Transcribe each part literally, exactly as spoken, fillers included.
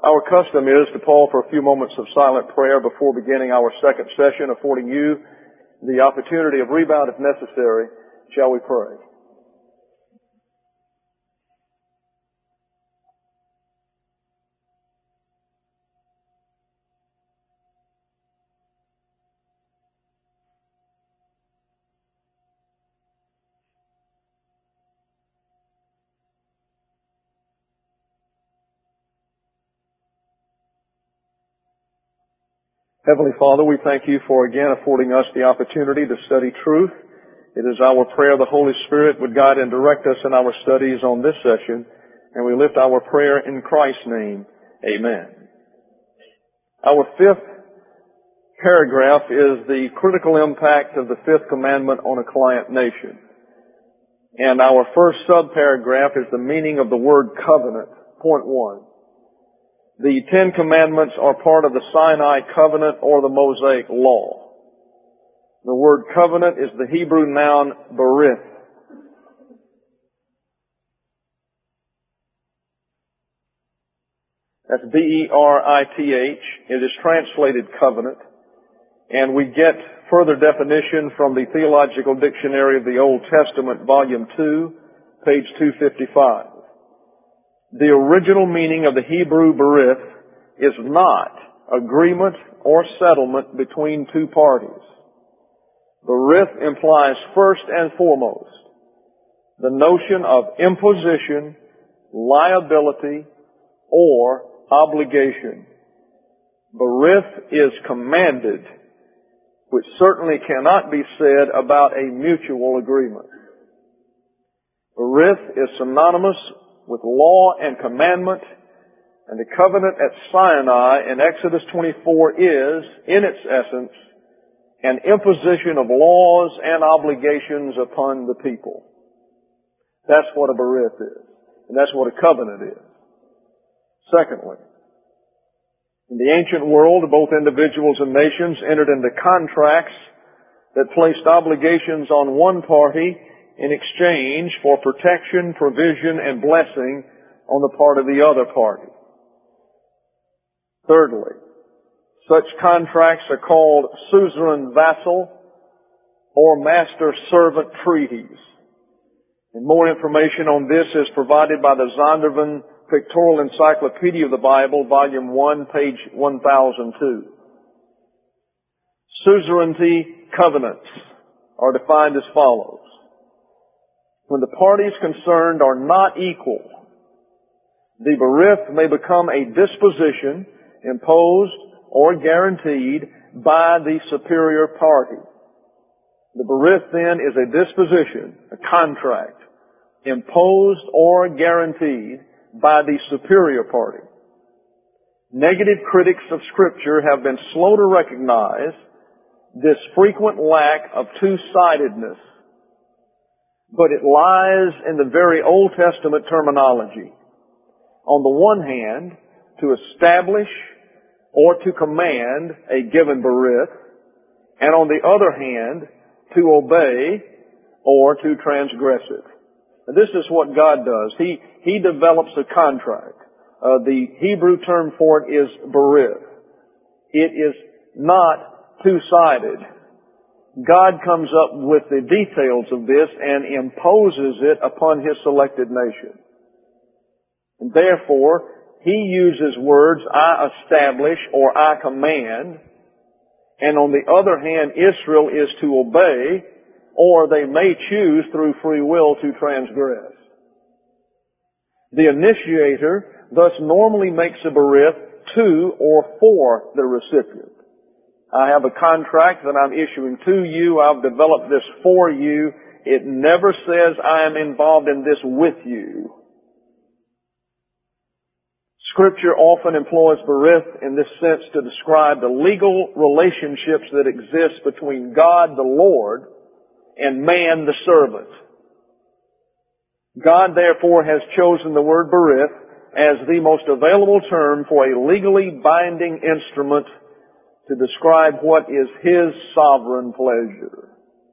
Our custom is to pause for a few moments of silent prayer before beginning our second session, affording you the opportunity of rebound if necessary. Shall we pray? Heavenly Father, we thank you for again affording us the opportunity to study truth. It is our prayer the Holy Spirit would guide and direct us in our studies on this session, and we lift our prayer in Christ's name. Amen. Our fifth paragraph is the critical impact of the fifth commandment on a client nation. And our first subparagraph is the meaning of the word covenant. Point one. The Ten Commandments are part of the Sinai covenant or the Mosaic law. The word covenant is the Hebrew noun berith. That's B E R I T H. It is translated covenant. And we get further definition from the Theological Dictionary of the Old Testament, Volume two, page two fifty-five. The original meaning of the Hebrew berith is not agreement or settlement between two parties. Berith implies first and foremost the notion of imposition, liability, or obligation. Berith is commanded, which certainly cannot be said about a mutual agreement. Berith is synonymous with law and commandment, and the covenant at Sinai in Exodus twenty-four is, in its essence, an imposition of laws and obligations upon the people. That's what a berith is, and that's what a covenant is. Secondly, in the ancient world, both individuals and nations entered into contracts that placed obligations on one party in exchange for protection, provision, and blessing on the part of the other party. Thirdly, such contracts are called suzerain-vassal or master-servant treaties. And more information on this is provided by the Zondervan Pictorial Encyclopedia of the Bible, Volume one, page one thousand two. Suzerainty covenants are defined as follows. When the parties concerned are not equal, the berith may become a disposition imposed or guaranteed by the superior party. The berith then is a disposition, a contract, imposed or guaranteed by the superior party. Negative critics of Scripture have been slow to recognize this frequent lack of two-sidedness, but it lies in the very Old Testament terminology. On the one hand, to establish or to command a given berith, and on the other hand, to obey or to transgress it. And this is what God does. He, He develops a contract. Uh, the Hebrew term for it is berith. It is not two-sided. God comes up with the details of this and imposes it upon His selected nation. And therefore, He uses words, I establish or I command, and on the other hand, Israel is to obey, or they may choose through free will to transgress. The initiator thus normally makes a berith to or for the recipient. I have a contract that I'm issuing to you. I've developed this for you. It never says I am involved in this with you. Scripture often employs berith in this sense to describe the legal relationships that exist between God the Lord and man the servant. God therefore has chosen the word berith as the most available term for a legally binding instrument to describe what is His sovereign pleasure.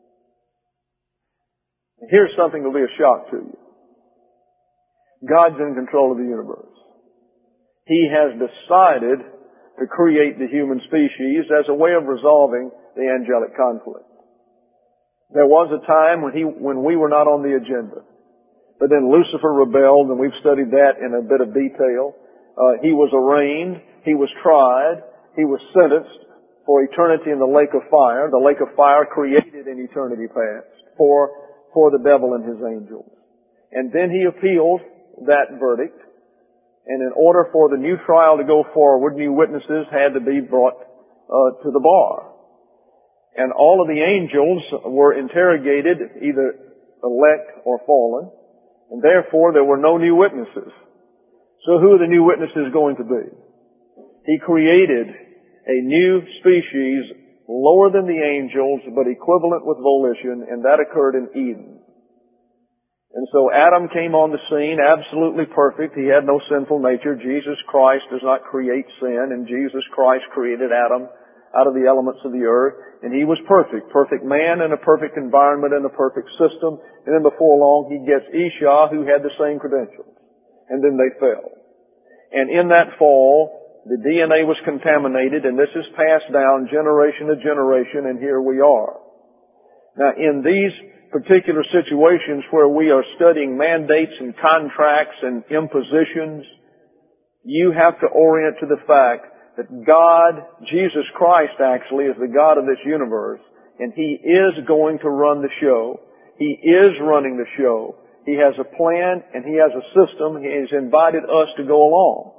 Here's something that will be a shock to you. God's in control of the universe. He has decided to create the human species as a way of resolving the angelic conflict. There was a time when he, when we were not on the agenda. But then Lucifer rebelled, and we've studied that in a bit of detail. Uh, he was arraigned, he was tried, he was sentenced for eternity in the lake of fire. The lake of fire created in eternity past for, for the devil and his angels. And then he appealed that verdict. And in order for the new trial to go forward, new witnesses had to be brought uh, to the bar. And all of the angels were interrogated, either elect or fallen, and therefore there were no new witnesses. So who are the new witnesses going to be? He created a new species lower than the angels, but equivalent with volition, and that occurred in Eden. And so Adam came on the scene absolutely perfect. He had no sinful nature. Jesus Christ does not create sin, and Jesus Christ created Adam out of the elements of the earth, and he was perfect. Perfect man in a perfect environment and a perfect system. And then before long he gets Esau, who had the same credentials. And then they fell. And in that fall, the D N A was contaminated, and this is passed down generation to generation, and here we are. Now, in these particular situations where we are studying mandates and contracts and impositions, you have to orient to the fact that God, Jesus Christ actually, is the God of this universe, and He is going to run the show. He is running the show. He has a plan, and He has a system. He has invited us to go along.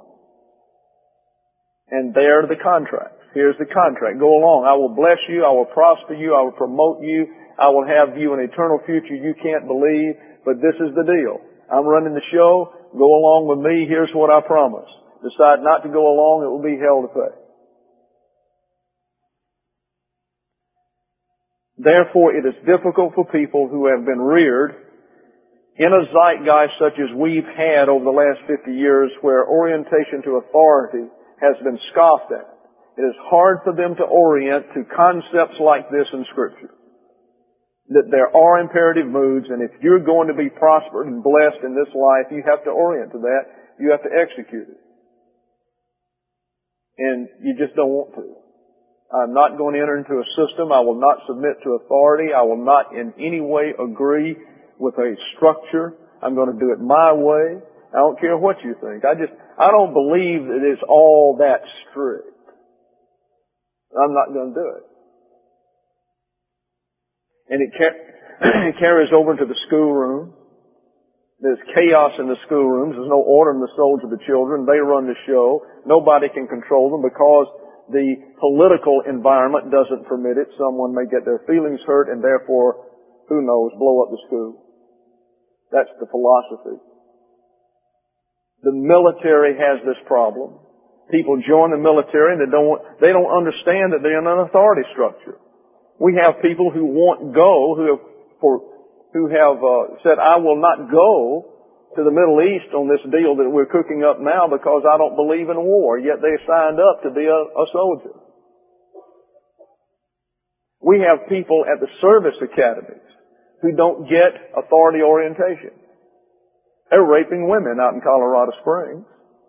And there are the contracts. Here's the contract. Go along. I will bless you. I will prosper you. I will promote you. I will have you an eternal future you can't believe, but this is the deal. I'm running the show. Go along with me. Here's what I promise. Decide not to go along, it will be hell to pay. Therefore, it is difficult for people who have been reared in a zeitgeist such as we've had over the last fifty years, where orientation to authority has been scoffed at. It is hard for them to orient to concepts like this in Scripture. That there are imperative moods, and if you're going to be prospered and blessed in this life, you have to orient to that. You have to execute it. And you just don't want to. I'm not going to enter into a system. I will not submit to authority. I will not in any way agree with a structure. I'm going to do it my way. I don't care what you think. I just, I don't believe that it's all that strict. I'm not going to do it. And it, car- it carries over into the schoolroom. There's chaos in the schoolrooms. There's no order in the souls of the children. They run the show. Nobody can control them because the political environment doesn't permit it. Someone may get their feelings hurt and therefore, who knows, blow up the school. That's the philosophy. The military has this problem. People join the military and they don't, they don't understand that they're in an authority structure. We have people who won't go, who have, for, who have uh, said, I will not go to the Middle East on this deal that we're cooking up now because I don't believe in war, yet they signed up to be a, a soldier. We have people at the service academies who don't get authority orientation. They're raping women out in Colorado Springs.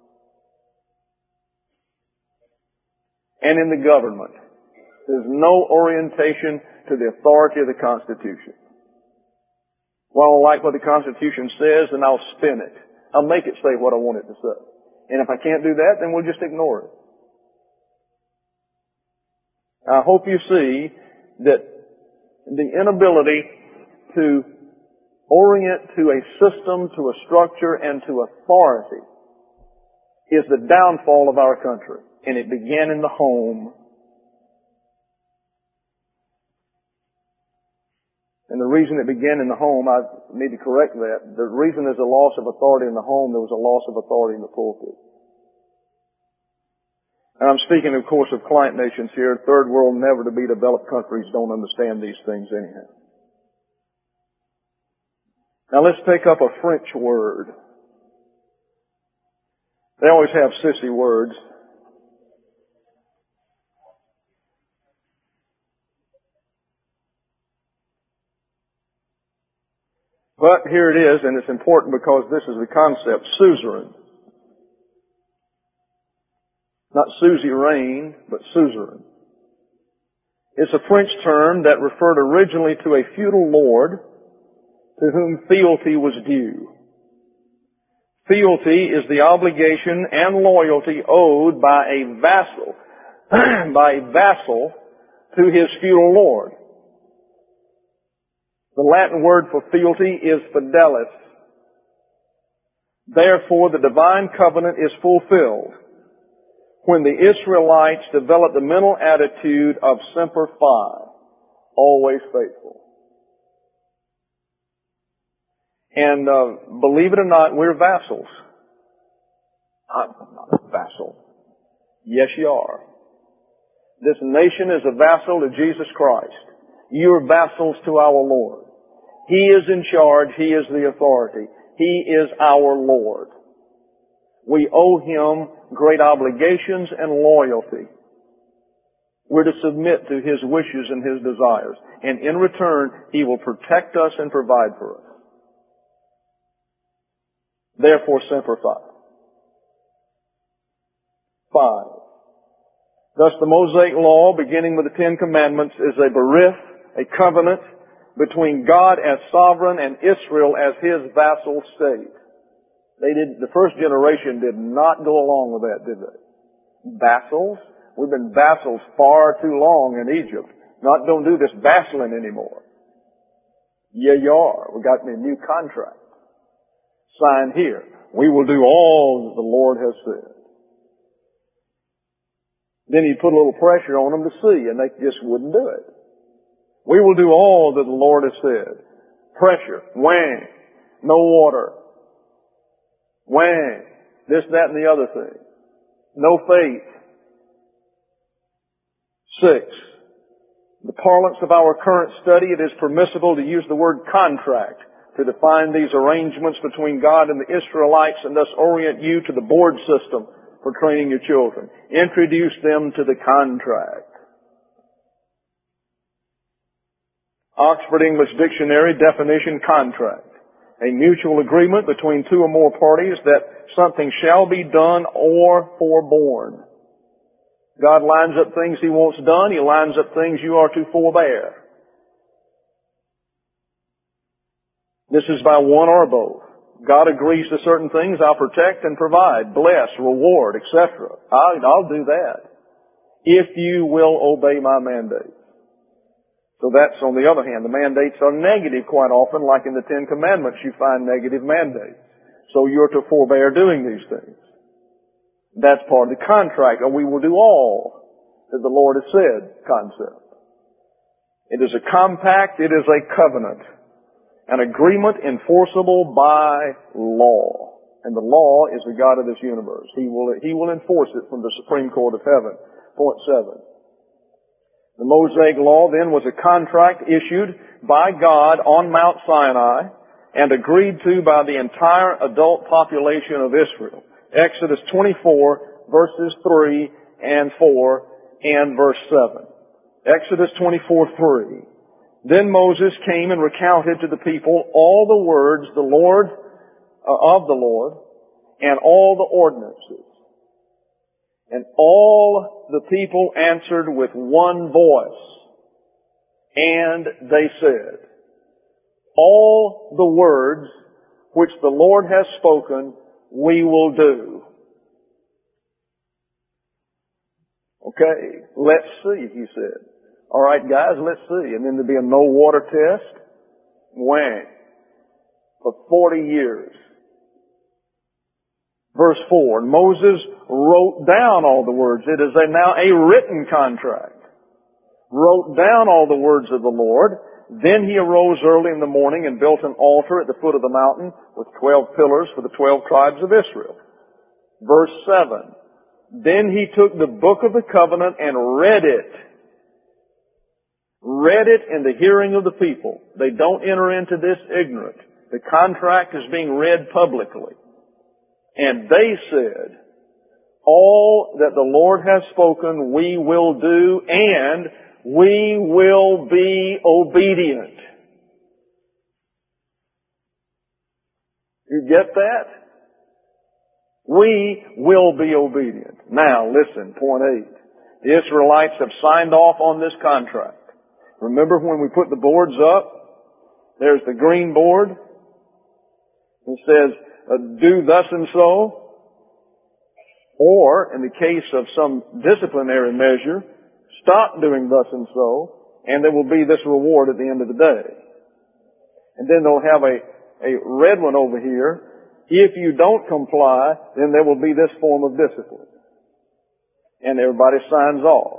And in the government, there's no orientation to the authority of the Constitution. Well, I don't like what the Constitution says, then I'll spin it. I'll make it say what I want it to say. And if I can't do that, then we'll just ignore it. I hope you see that the inability to orient to a system, to a structure, and to authority is the downfall of our country. And it began in the home. And the reason it began in the home, I need to correct that. The reason there's a loss of authority in the home, there was a loss of authority in the pulpit. And I'm speaking, of course, of client nations here. Third world, never to be developed countries don't understand these things anyhow. Now let's take up a French word. They always have sissy words. But here it is, and it's important because this is the concept, suzerain. Not suzerain, but suzerain. It's a French term that referred originally to a feudal lord to whom fealty was due. Fealty is the obligation and loyalty owed by a vassal, by a vassal to his feudal lord. The Latin word for fealty is fidelis. Therefore, the divine covenant is fulfilled when the Israelites developed the mental attitude of semper fi, always faithful. And uh, believe it or not, we're vassals. I'm not a vassal. Yes, you are. This nation is a vassal to Jesus Christ. You are vassals to our Lord. He is in charge. He is the authority. He is our Lord. We owe Him great obligations and loyalty. We're to submit to His wishes and His desires. And in return, He will protect us and provide for us. Therefore, semper fi. Five. Thus the Mosaic Law, beginning with the Ten Commandments, is a berith, a covenant between God as sovereign and Israel as His vassal state. They did, the first generation did not go along with that, did they? Vassals? We've been vassals far too long in Egypt. Not, don't do this vassaling anymore. Yeah, you are. We got a new contract. Sign here. We will do all that the Lord has said. Then He put a little pressure on them to see, and they just wouldn't do it. We will do all that the Lord has said. Pressure. Whang. No water. Whang. This, that, and the other thing. No faith. Six. In the parlance of our current study, it is permissible to use the word contract to define these arrangements between God and the Israelites and thus orient you to the board system for training your children. Introduce them to the contract. Oxford English Dictionary definition: contract. A mutual agreement between two or more parties that something shall be done or forborne. God lines up things He wants done. He lines up things you are to forbear. This is by one or both. God agrees to certain things. I'll protect and provide, bless, reward, et cetera. I'll, I'll do that if you will obey my mandate. So that's on the other hand. The mandates are negative quite often, like in the Ten Commandments you find negative mandates. So you're to forbear doing these things. That's part of the contract, and we will do all that the Lord has said concept. It is a compact, it is a covenant. An agreement enforceable by law. And the law is the God of this universe. He will, He will enforce it from the Supreme Court of Heaven. Point seven. The Mosaic Law then was a contract issued by God on Mount Sinai and agreed to by the entire adult population of Israel. Exodus twenty-four, verses three and four, and verse seven. Exodus twenty-four, three. Then Moses came and recounted to the people all the words the Lord, uh, of the Lord, and all the ordinances. And all the people answered with one voice. And they said, all the words which the Lord has spoken, we will do. Okay, let's see, he said. All right, guys, let's see. And then there'd be a no water test. Whang. For forty years. Verse four, Moses wrote down all the words. It is a, now a written contract. Wrote down all the words of the Lord. Then he arose early in the morning and built an altar at the foot of the mountain with twelve pillars for the twelve tribes of Israel. Verse seven, then he took the book of the covenant and read it. Read it in the hearing of the people. They don't enter into this ignorant. The contract is being read publicly. And they said, all that the Lord has spoken we will do, and we will be obedient. You get that? We will be obedient. Now, listen, point eight. The Israelites have signed off on this contract. Remember when we put the boards up? There's the green board. It says, uh, do thus and so. Or, in the case of some disciplinary measure, stop doing thus and so, and there will be this reward at the end of the day. And then they'll have a, a red one over here. If you don't comply, then there will be this form of discipline. And everybody signs off.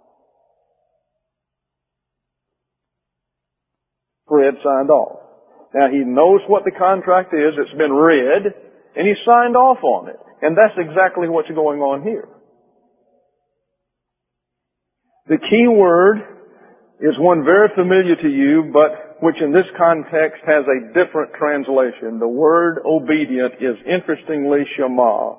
Fred signed off. Now he knows what the contract is. It's been read, and he signed off on it. And that's exactly what's going on here. The key word is one very familiar to you, but which in this context has a different translation. The word obedient is interestingly Shema.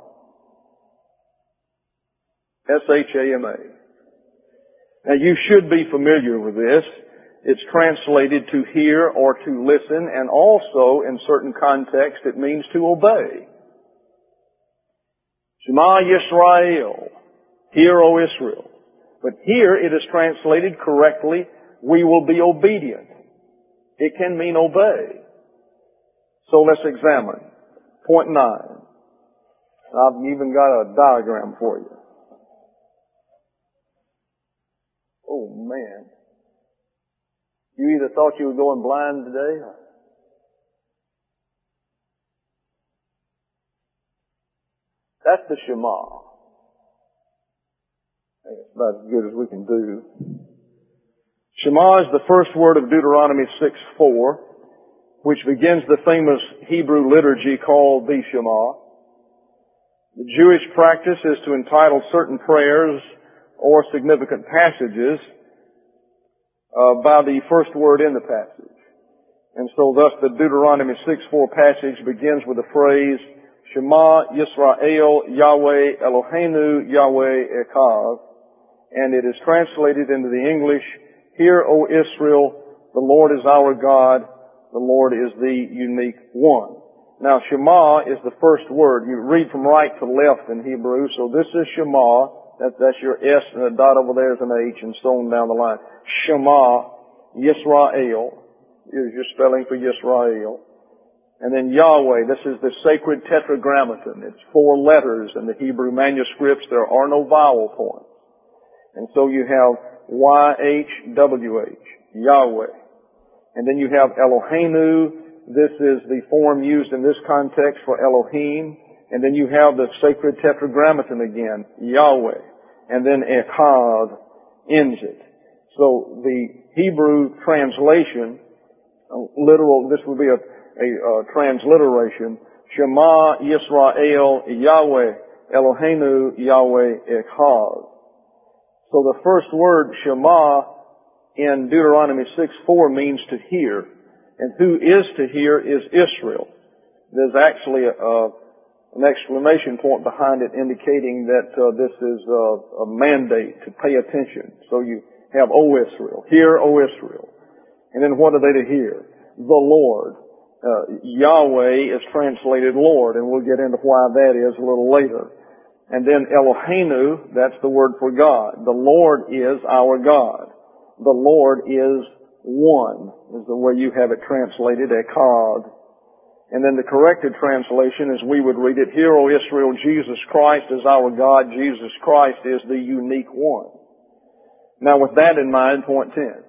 S H A M A. Now you should be familiar with this. It's translated to hear or to listen, and also in certain contexts it means to obey. Shema Yisrael. Hear, O Israel. But here it is translated correctly, we will be obedient. It can mean obey. So let's examine. Point nine. I've even got a diagram for you. Oh man. You either thought you were going blind today or... That's the Shema. I think it's about as good as we can do. Shema is the first word of Deuteronomy six four, which begins the famous Hebrew liturgy called the Shema. The Jewish practice is to entitle certain prayers or significant passages uh, by the first word in the passage. And so thus the Deuteronomy six four passage begins with the phrase, Shema Yisrael Yahweh Eloheinu Yahweh Echad, and it is translated into the English, Hear, O Israel, the Lord is our God, the Lord is the unique one. Now, Shema is the first word. You read from right to left in Hebrew, so this is Shema. That, that's your S, and the dot over there is an H, and so on down the line. Shema Yisrael is your spelling for Yisrael. And then Yahweh, this is the sacred tetragrammaton. It's four letters in the Hebrew manuscripts. There are no vowel points. And so you have Y H W H, Yahweh. And then you have Eloheinu. This is the form used in this context for Elohim. And then you have the sacred tetragrammaton again, Yahweh. And then Echad ends it. So the Hebrew translation, literal, this would be a, a, a transliteration, Shema Yisrael Yahweh Eloheinu Yahweh Echad. So the first word, Shema, in Deuteronomy six four means to hear. And who is to hear is Israel. There's actually a, a, an exclamation point behind it indicating that uh, this is a, a mandate to pay attention. So you have, O Israel. Hear, O Israel. And then what are they to hear? The Lord. Uh, Yahweh is translated Lord, and we'll get into why that is a little later. And then Eloheinu, that's the word for God. The Lord is our God. The Lord is one, is the way you have it translated, Echad. And then the corrected translation is we would read it, Hear, O Israel, Jesus Christ is our God. Jesus Christ is the unique one. Now with that in mind, point ten.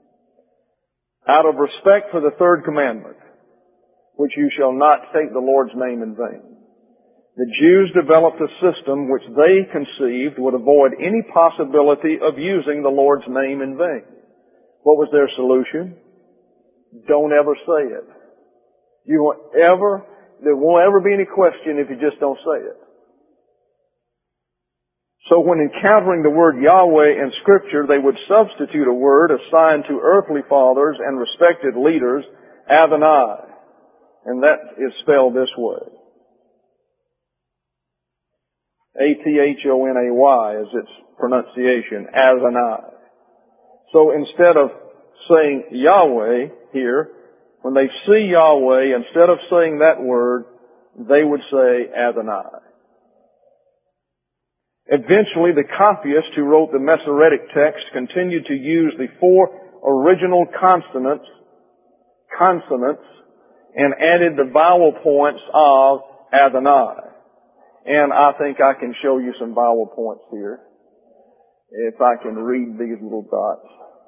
Out of respect for the third commandment, which you shall not take the Lord's name in vain, the Jews developed a system which they conceived would avoid any possibility of using the Lord's name in vain. What was their solution? Don't ever say it. You won't ever, there won't ever be any question if you just don't say it. So when encountering the word Yahweh in Scripture, they would substitute a word assigned to earthly fathers and respected leaders, Adonai. And that is spelled this way. A T H O N A Y is its pronunciation, Adonai. So instead of saying Yahweh here, when they see Yahweh, instead of saying that word, they would say Adonai. Eventually, the copyist who wrote the Masoretic text continued to use the four original consonants, consonants, and added the vowel points of Adonai. And I think I can show you some vowel points here, if I can read these little dots.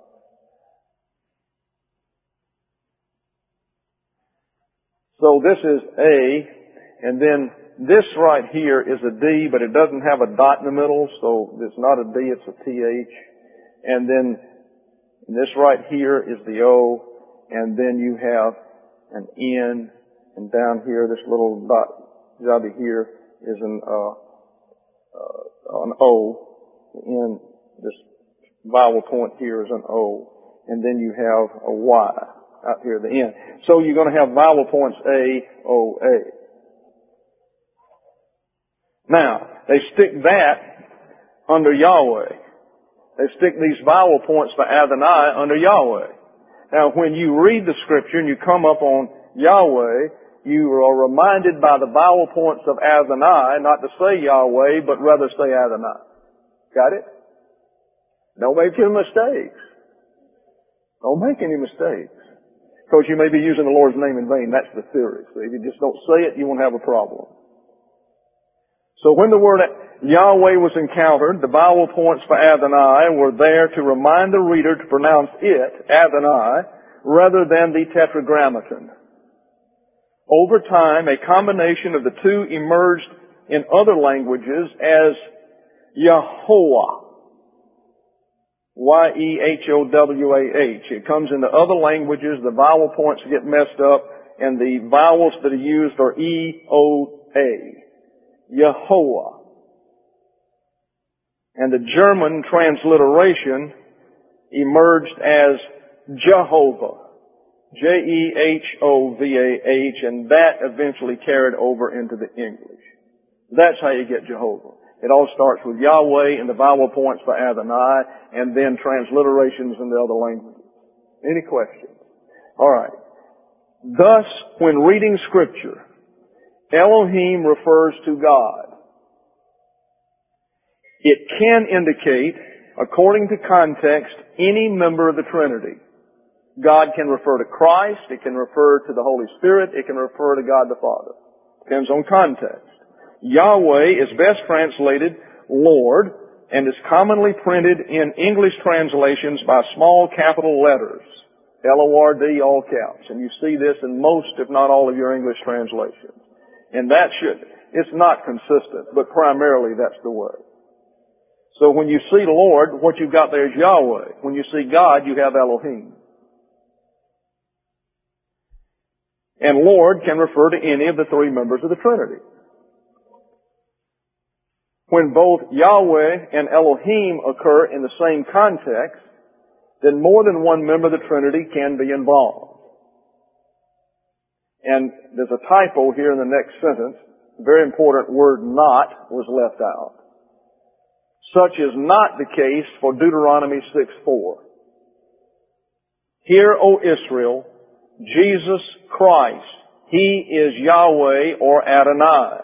So this is A, and then this right here is a D, but it doesn't have a dot in the middle, so it's not a D, it's a T H. And then this right here is the O, and then you have an N, and down here, this little dot, dot here is an, uh, uh, an O. The N, this vowel point here is an O. And then you have a Y out here at the end. So you're going to have vowel points A, O, A. Now, they stick that under Yahweh. They stick these vowel points for Adonai under Yahweh. Now, when you read the scripture and you come up on Yahweh, you are reminded by the vowel points of Adonai not to say Yahweh, but rather say Adonai. Got it? Don't make any mistakes. Don't make any mistakes. Because you may be using the Lord's name in vain. That's the theory. So if you just don't say it, you won't have a problem. So when the word Yahweh was encountered, the vowel points for Adonai were there to remind the reader to pronounce it, Adonai, rather than the Tetragrammaton. Over time, a combination of the two emerged in other languages as Yahovah. Y E H O W A H. It comes into other languages, the vowel points get messed up, and the vowels that are used are E O A. Yahovah. And the German transliteration emerged as Jehovah. J E H O V A H, and that eventually carried over into the English. That's how you get Jehovah. It all starts with Yahweh and the vowel points for Adonai, and then transliterations into other languages. Any questions? Alright. Thus, when reading Scripture, Elohim refers to God. It can indicate, according to context, any member of the Trinity. God can refer to Christ, it can refer to the Holy Spirit, it can refer to God the Father. Depends on context. Yahweh is best translated Lord and is commonly printed in English translations by small capital letters. L O R D, all caps. And you see this in most, if not all, of your English translations. And that should, it's not consistent, but primarily that's the way. So when you see the Lord, what you've got there is Yahweh. When you see God, you have Elohim. And Lord can refer to any of the three members of the Trinity. When both Yahweh and Elohim occur in the same context, then more than one member of the Trinity can be involved. And there's a typo here in the next sentence. The very important word not was left out. Such is not the case for Deuteronomy six four. Hear, O Israel, Jesus Christ, He is Yahweh or Adonai.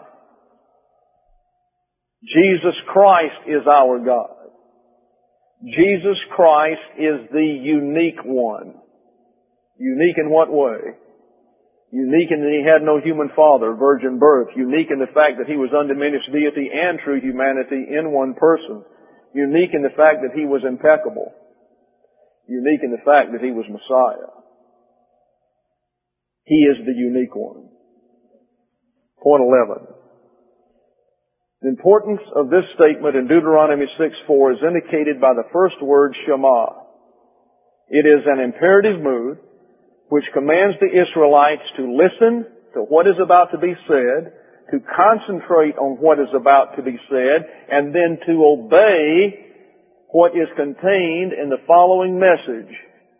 Jesus Christ is our God. Jesus Christ is the unique one. Unique in what way? Unique in that He had no human father, virgin birth. Unique in the fact that He was undiminished deity and true humanity in one person. Unique in the fact that He was impeccable. Unique in the fact that He was Messiah. He is the unique one. Point eleven. The importance of this statement in Deuteronomy six four is indicated by the first word, Shema. It is an imperative mood which commands the Israelites to listen to what is about to be said, to concentrate on what is about to be said, and then to obey what is contained in the following message.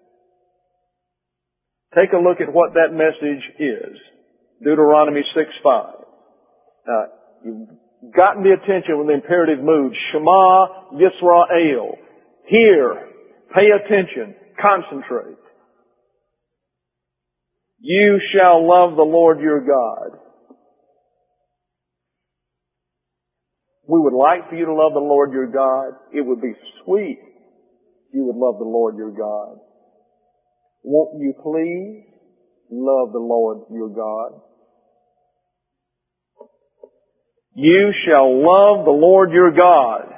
Take a look at what that message is. Deuteronomy six five. Now, you've gotten the attention with the imperative mood. Shema Yisrael. Hear. Pay attention. Concentrate. You shall love the Lord your God We would like for you to love the Lord your God. It would be sweet if you would love the Lord your God. Won't you please love the Lord your God? You shall love the Lord your God.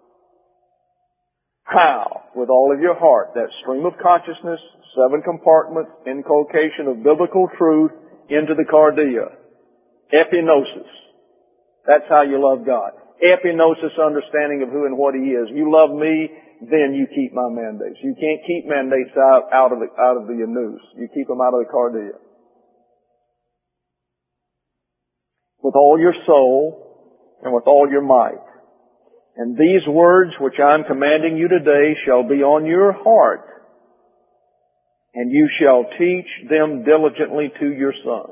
How? With all of your heart. That stream of consciousness, seven compartments, inculcation of biblical truth into the cardia. Epinosis. That's how you love God. Epinosis, understanding of who and what He is. You love me, then you keep my mandates. You can't keep mandates out, out of the, out of the nous. You keep them out of the cardia. With all your soul and with all your might. And these words which I'm commanding you today shall be on your heart, and you shall teach them diligently to your sons.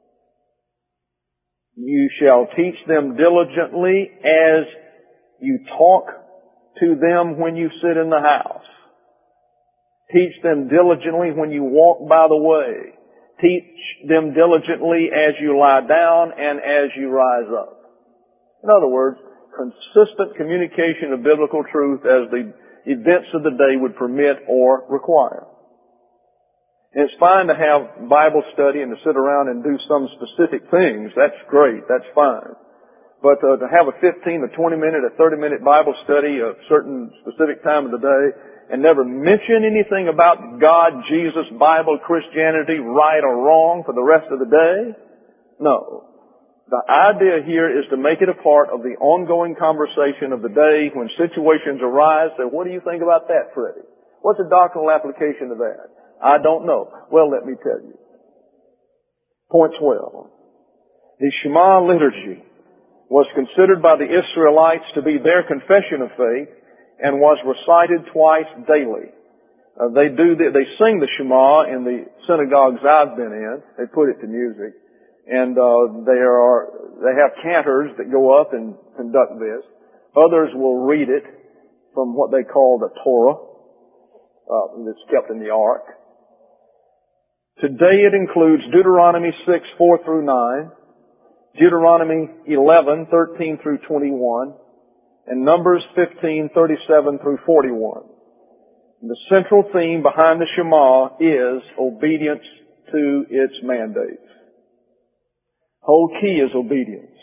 You shall teach them diligently as you talk to them when you sit in the house. Teach them diligently when you walk by the way. Teach them diligently as you lie down and as you rise up. In other words, consistent communication of biblical truth as the events of the day would permit or require. And it's fine to have Bible study and to sit around and do some specific things. That's great. That's fine. But uh, to have a fifteen, a twenty minute, a thirty minute Bible study a certain specific time of the day and never mention anything about God, Jesus, Bible, Christianity, right or wrong for the rest of the day? No. The idea here is to make it a part of the ongoing conversation of the day when situations arise. Say, what do you think about that, Freddie? What's the doctrinal application of that? I don't know. Well, let me tell you. Point twelve. The Shema liturgy was considered by the Israelites to be their confession of faith and was recited twice daily. Uh, they do the, they sing the Shema in the synagogues I've been in. They put it to music. And uh, there are they have cantors that go up and conduct this. Others will read it from what they call the Torah uh, that's kept in the ark. Today it includes Deuteronomy six, four through nine, Deuteronomy eleven, thirteen through twenty-one, and Numbers fifteen, thirty-seven through forty-one. And the central theme behind the Shema is obedience to its mandates. Whole key is obedience.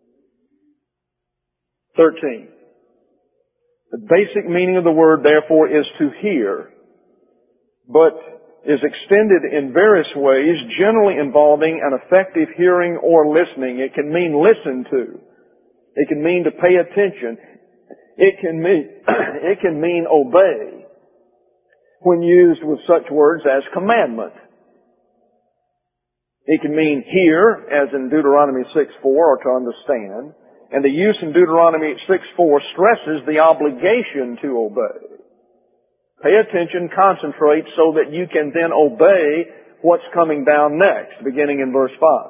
thirteen. The basic meaning of the word, therefore, is to hear, but is extended in various ways, generally involving an effective hearing or listening. It can mean listen to. It can mean to pay attention. It can mean, it can mean obey when used with such words as commandment. It can mean hear, as in Deuteronomy six four, or to understand. And the use in Deuteronomy six four stresses the obligation to obey. Pay attention, concentrate, so that you can then obey what's coming down next, beginning in verse five.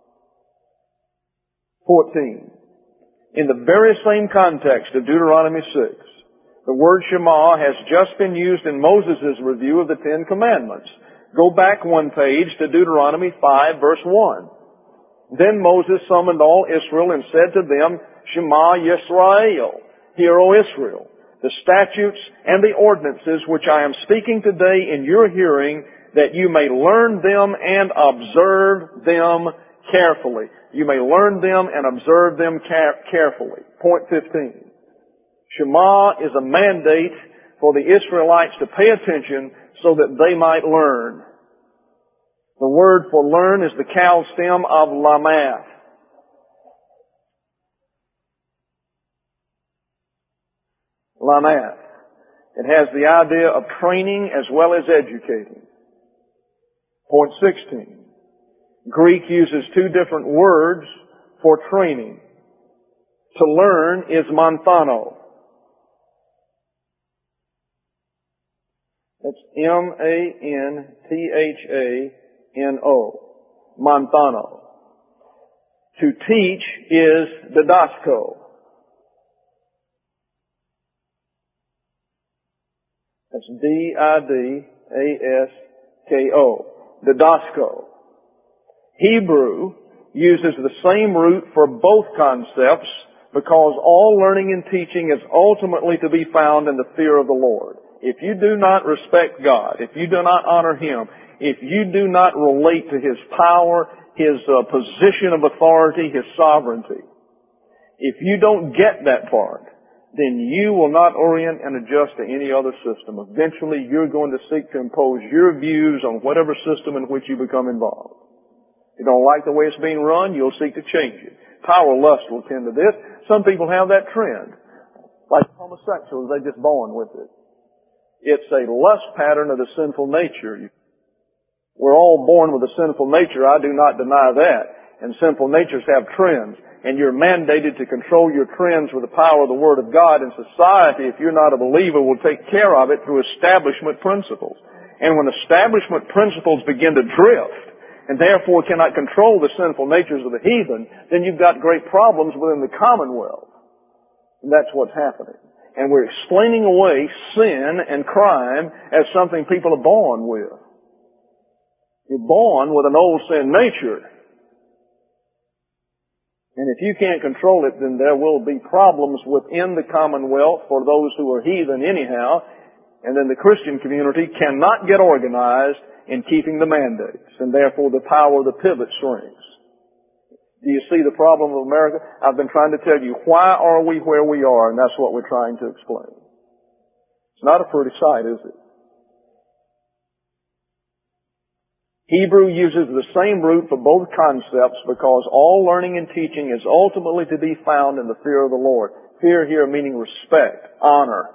fourteen. In the very same context of Deuteronomy six, the word Shema has just been used in Moses' review of the Ten Commandments. Go back one page to Deuteronomy five, verse one. Then Moses summoned all Israel and said to them, Shema Yisrael, Hear, O Israel, the statutes and the ordinances which I am speaking today in your hearing, that you may learn them and observe them carefully. You may learn them and observe them care- carefully. Point fifteen. Shema is a mandate for the Israelites to pay attention so that they might learn. The word for learn is the cow stem of lamath. Lamath. It has the idea of training as well as educating. Point sixteen. Greek uses two different words for training. To learn is manthano. That's M A N T H A N O. Manthano. To teach is didasko. That's D I D A S K O. Didasko. Hebrew uses the same root for both concepts, because all learning and teaching is ultimately to be found in the fear of the Lord. If you do not respect God, if you do not honor Him, if you do not relate to His power, His uh, position of authority, His sovereignty, if you don't get that part, then you will not orient and adjust to any other system. Eventually, you're going to seek to impose your views on whatever system in which you become involved. If you don't like the way it's being run, you'll seek to change it. Power lust will tend to this. Some people have that trend. Like homosexuals, they're just born with it. It's a lust pattern of the sinful nature. We're all born with a sinful nature. I do not deny that. And sinful natures have trends. And you're mandated to control your trends with the power of the Word of God. And society, if you're not a believer, will take care of it through establishment principles. And when establishment principles begin to drift, and therefore cannot control the sinful natures of the heathen, then you've got great problems within the commonwealth. And that's what's happening. And we're explaining away sin and crime as something people are born with. You're born with an old sin nature. And if you can't control it, then there will be problems within the commonwealth for those who are heathen anyhow. And then the Christian community cannot get organized in keeping the mandates. And therefore the power of the pivot shrinks. Do you see the problem of America? I've been trying to tell you, why are we where we are? And that's what we're trying to explain. It's not a pretty sight, is it? Hebrew uses the same root for both concepts because all learning and teaching is ultimately to be found in the fear of the Lord. Fear here meaning respect, honor.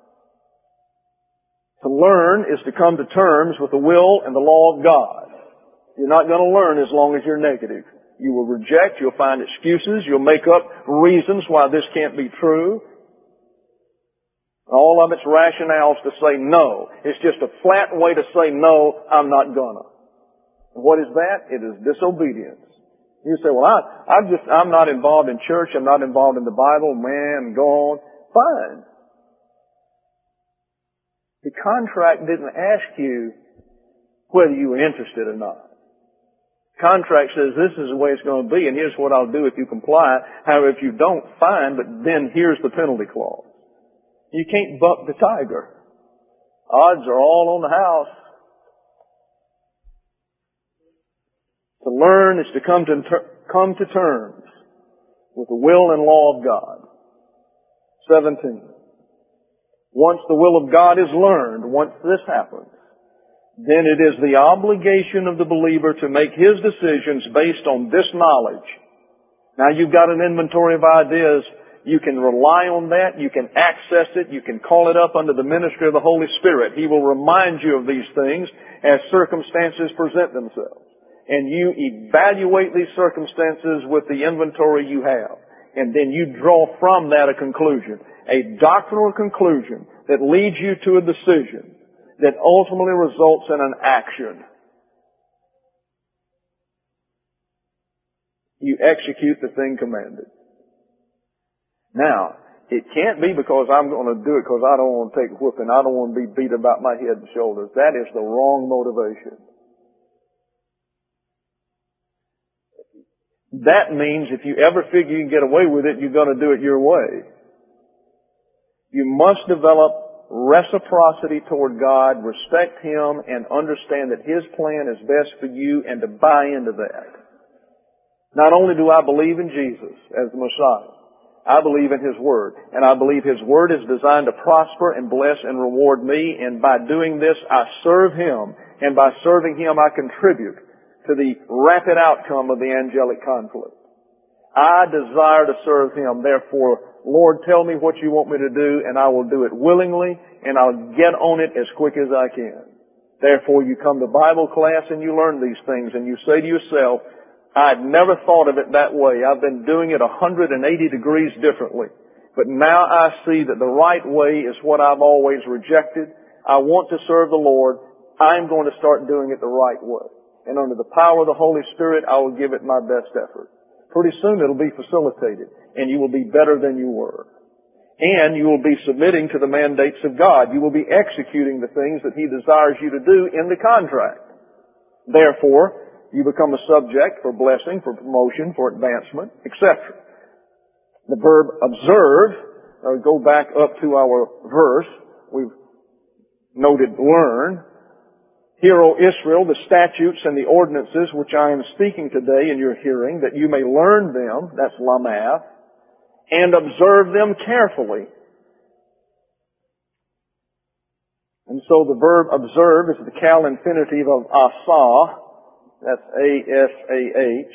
To learn is to come to terms with the will and the law of God. You're not going to learn as long as you're negative. You will reject, you'll find excuses, you'll make up reasons why this can't be true. All of it's rationales to say no. It's just a flat way to say no, I'm not gonna. What is that? It is disobedience. You say, well, I, I just, I'm not involved in church, I'm not involved in the Bible, man, go on. Fine. The contract didn't ask you whether you were interested or not. The contract says this is the way it's going to be, and here's what I'll do if you comply. However, if you don't, fine, but then here's the penalty clause. You can't buck the tiger. Odds are all on the house. To learn is to come to ter- come to terms with the will and law of God. seventeen. Once the will of God is learned, once this happens, then it is the obligation of the believer to make his decisions based on this knowledge. Now you've got an inventory of ideas. You can rely on that. You can access it. You can call it up under the ministry of the Holy Spirit. He will remind you of these things as circumstances present themselves. And you evaluate these circumstances with the inventory you have. And then you draw from that a conclusion. A doctrinal conclusion that leads you to a decision that ultimately results in an action. You execute the thing commanded. Now, it can't be because I'm going to do it because I don't want to take a whipping. I don't want to be beat about my head and shoulders. That is the wrong motivation. That means if you ever figure you can get away with it, you're going to do it your way. You must develop reciprocity toward God, respect Him, and understand that His plan is best for you and to buy into that. Not only do I believe in Jesus as the Messiah, I believe in His Word. And I believe His Word is designed to prosper and bless and reward me. And by doing this, I serve Him. And by serving Him, I contribute to the rapid outcome of the angelic conflict. I desire to serve Him. Therefore, Lord, tell me what you want me to do, and I will do it willingly, and I'll get on it as quick as I can. Therefore, you come to Bible class and you learn these things, and you say to yourself, I'd never thought of it that way. I've been doing it one hundred eighty degrees differently. But now I see that the right way is what I've always rejected. I want to serve the Lord. I'm going to start doing it the right way. And under the power of the Holy Spirit, I will give it my best effort. Pretty soon it'll be facilitated, and you will be better than you were. And you will be submitting to the mandates of God. You will be executing the things that He desires you to do in the contract. Therefore, you become a subject for blessing, for promotion, for advancement, et cetera. The verb observe, uh, go back up to our verse, we've noted learn. Hear, O Israel, the statutes and the ordinances which I am speaking today in your hearing, that you may learn them, that's lamath, and observe them carefully. And so the verb observe is the cal infinitive of asah, that's A S A H.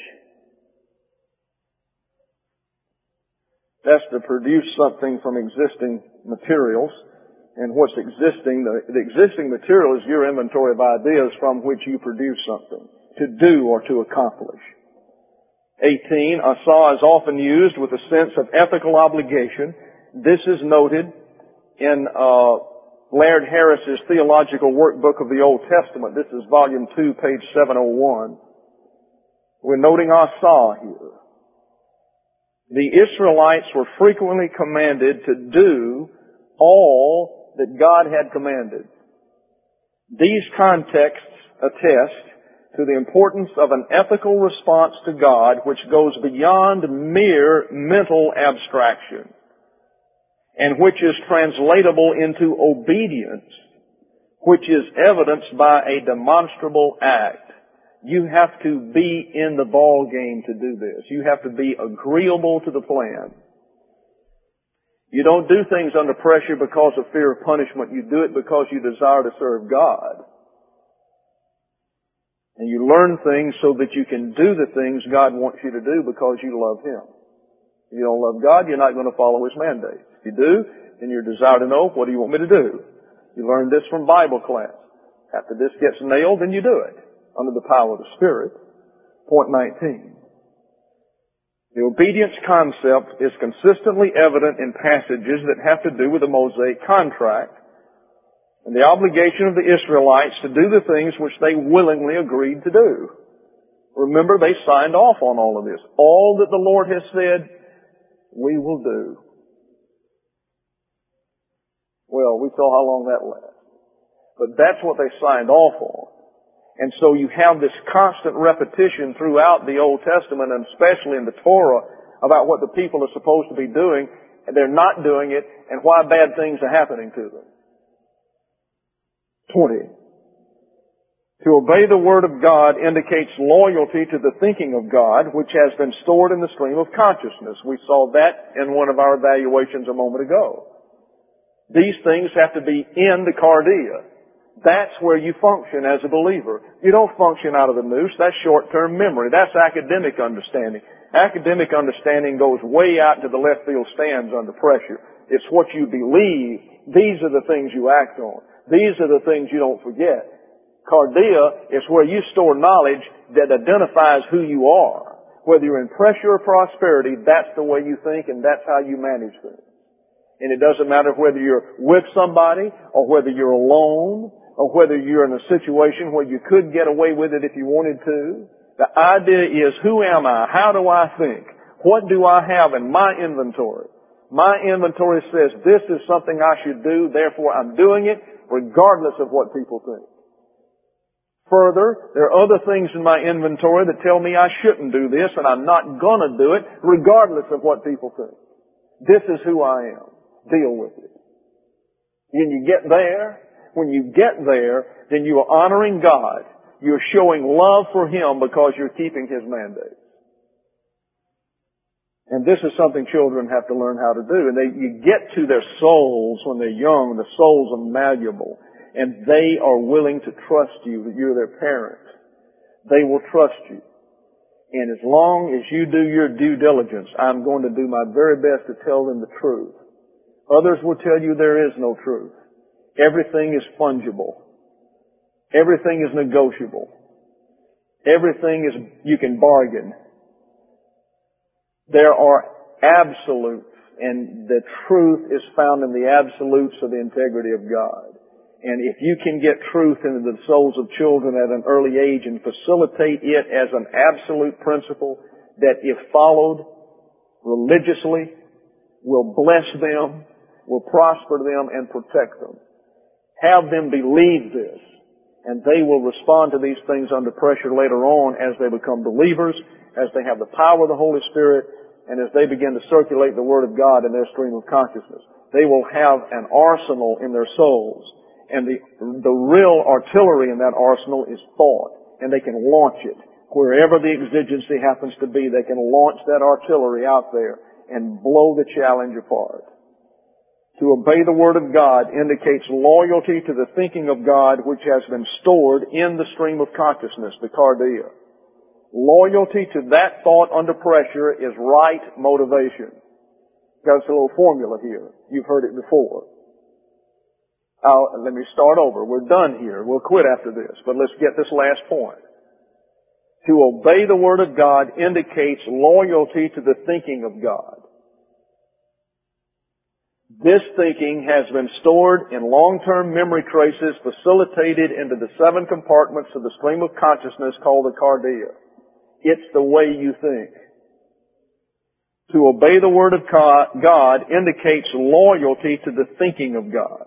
That's to produce something from existing materials. And what's existing, the, the existing material is your inventory of ideas from which you produce something, to do or to accomplish. eighteen, asah is often used with a sense of ethical obligation. This is noted in uh, Laird Harris's Theological Workbook of the Old Testament. This is volume two, page seven oh one. We're noting asah here. The Israelites were frequently commanded to do all that God had commanded. These contexts attest to the importance of an ethical response to God which goes beyond mere mental abstraction and which is translatable into obedience, which is evidenced by a demonstrable act. You have to be in the ball game to do this. You have to be agreeable to the plan. You don't do things under pressure because of fear of punishment. You do it because you desire to serve God. And you learn things so that you can do the things God wants you to do because you love Him. If you don't love God, you're not going to follow His mandate. If you do, then your desire to know, what do you want me to do? You learn this from Bible class. After this gets nailed, then you do it under the power of the Spirit. Point nineteen. The obedience concept is consistently evident in passages that have to do with the Mosaic contract and the obligation of the Israelites to do the things which they willingly agreed to do. Remember, they signed off on all of this. All that the Lord has said, we will do. Well, we saw how long that lasts. But that's what they signed off on. And so you have this constant repetition throughout the Old Testament, and especially in the Torah, about what the people are supposed to be doing, and they're not doing it, and why bad things are happening to them. twenty. To obey the Word of God indicates loyalty to the thinking of God, which has been stored in the stream of consciousness. We saw that in one of our evaluations a moment ago. These things have to be in the cardia. That's where you function as a believer. You don't function out of the noose. That's short-term memory. That's academic understanding. Academic understanding goes way out to the left field stands under pressure. It's what you believe. These are the things you act on. These are the things you don't forget. Cardia is where you store knowledge that identifies who you are. Whether you're in pressure or prosperity, that's the way you think and that's how you manage things. And it doesn't matter whether you're with somebody or whether you're alone, or whether you're in a situation where you could get away with it if you wanted to. The idea is, who am I? How do I think? What do I have in my inventory? My inventory says this is something I should do, therefore I'm doing it, regardless of what people think. Further, there are other things in my inventory that tell me I shouldn't do this, and I'm not gonna do it, regardless of what people think. This is who I am. Deal with it. When you get there, When you get there, then you are honoring God. You're showing love for Him because you're keeping His mandate. And this is something children have to learn how to do. And they, you get to their souls when they're young. The souls are malleable. And they are willing to trust you, that you're their parent. They will trust you. And as long as you do your due diligence, I'm going to do my very best to tell them the truth. Others will tell you there is no truth. Everything is fungible. Everything is negotiable. Everything is, you can bargain. There are absolutes, and the truth is found in the absolutes of the integrity of God. And if you can get truth into the souls of children at an early age and facilitate it as an absolute principle that if followed religiously will bless them, will prosper them, and protect them. Have them believe this, and they will respond to these things under pressure later on as they become believers, as they have the power of the Holy Spirit, and as they begin to circulate the Word of God in their stream of consciousness, they will have an arsenal in their souls. And the, the real artillery in that arsenal is thought. And they can launch it. Wherever the exigency happens to be, they can launch that artillery out there and blow the challenge apart. To obey the Word of God indicates loyalty to the thinking of God which has been stored in the stream of consciousness, the cardia. Loyalty to that thought under pressure is right motivation. Got us a little formula here. You've heard it before. I'll, let me start over. We're done here. We'll quit after this, but let's get this last point. To obey the Word of God indicates loyalty to the thinking of God. This thinking has been stored in long-term memory traces facilitated into the seven compartments of the stream of consciousness called the cardia. It's the way you think. To obey the Word of God indicates loyalty to the thinking of God.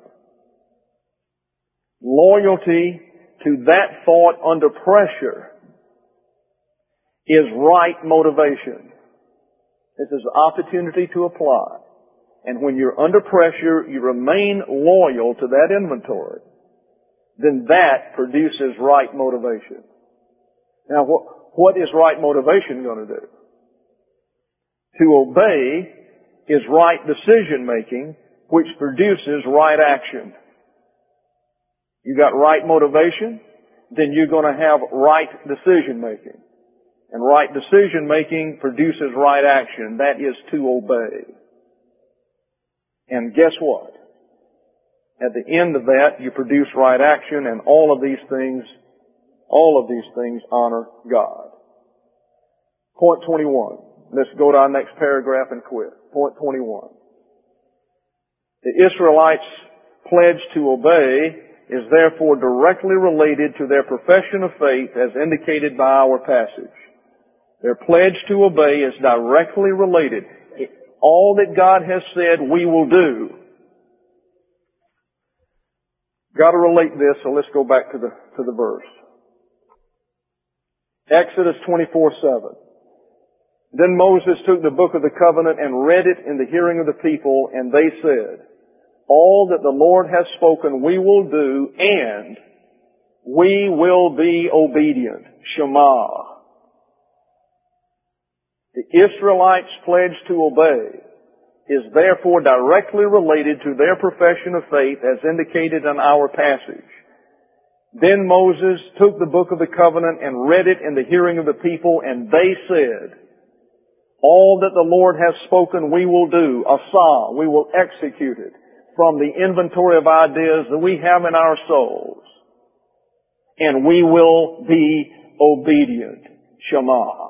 Loyalty to that thought under pressure is right motivation. This is an opportunity to apply. And when you're under pressure, you remain loyal to that inventory. Then that produces right motivation. Now, what, what is right motivation going to do? To obey is right decision making, which produces right action. You got right motivation, then you're going to have right decision making. And right decision making produces right action. That is to obey. And guess what? At the end of that, you produce right action, and all of these things, all of these things honor God. Point twenty-one. Let's go to our next paragraph and quit. Point twenty-one. The Israelites' pledge to obey is therefore directly related to their profession of faith as indicated by our passage. Their pledge to obey is directly related. All that God has said we will do. Got to relate this, so let's go back to the, to the verse. Exodus twenty-four seven. Then Moses took the book of the covenant and read it in the hearing of the people, and they said, all that the Lord has spoken we will do, and we will be obedient. Shema. The Israelites' pledge to obey is therefore directly related to their profession of faith as indicated in our passage. Then Moses took the book of the covenant and read it in the hearing of the people, and they said, all that the Lord has spoken we will do, asah, we will execute it from the inventory of ideas that we have in our souls. And we will be obedient. Shema.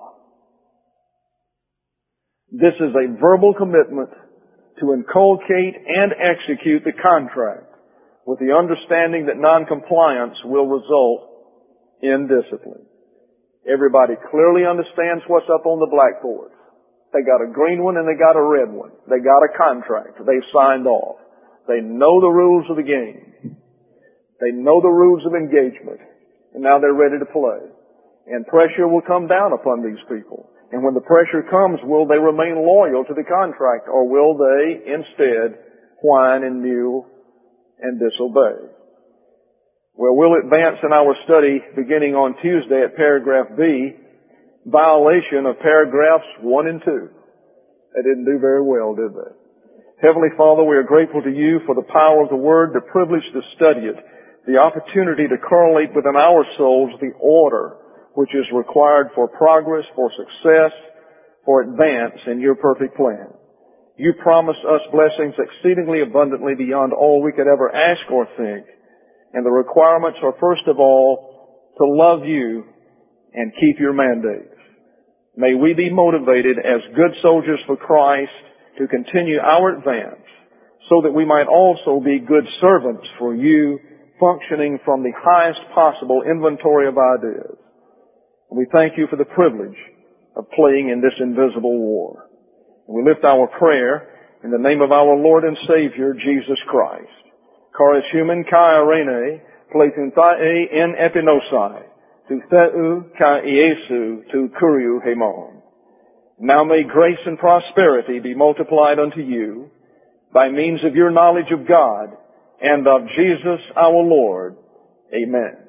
This is a verbal commitment to inculcate and execute the contract with the understanding that noncompliance will result in discipline. Everybody clearly understands what's up on the blackboard. They got a green one and they got a red one. They got a contract. They've signed off. They know the rules of the game. They know the rules of engagement. And now they're ready to play. And pressure will come down upon these people. And when the pressure comes, will they remain loyal to the contract, or will they instead whine and mew and disobey? Well, we'll advance in our study beginning on Tuesday at paragraph B, violation of paragraphs one and two. They didn't do very well, did they? Heavenly Father, we are grateful to you for the power of the Word, the privilege to study it, the opportunity to correlate within our souls the order which is required for progress, for success, for advance in your perfect plan. You promise us blessings exceedingly abundantly beyond all we could ever ask or think. And the requirements are, first of all, to love you and keep your mandates. May we be motivated as good soldiers for Christ to continue our advance, so that we might also be good servants for you, functioning from the highest possible inventory of ideas. We thank you for the privilege of playing in this invisible war. We lift our prayer in the name of our Lord and Savior, Jesus Christ. Charis human kai arene, pletuntae in epinosai, tu theu kai Iesu tu kuriu hemon. Now may grace and prosperity be multiplied unto you by means of your knowledge of God and of Jesus our Lord. Amen.